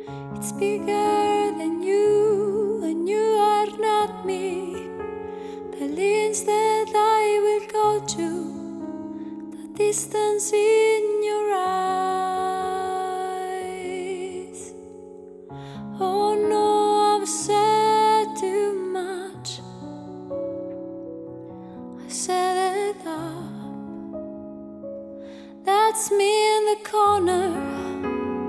It's bigger than you, and you are not me. But instead, I will go to the distance in your eyes. Oh no, I've said too much. I set it up. That's me in the corner,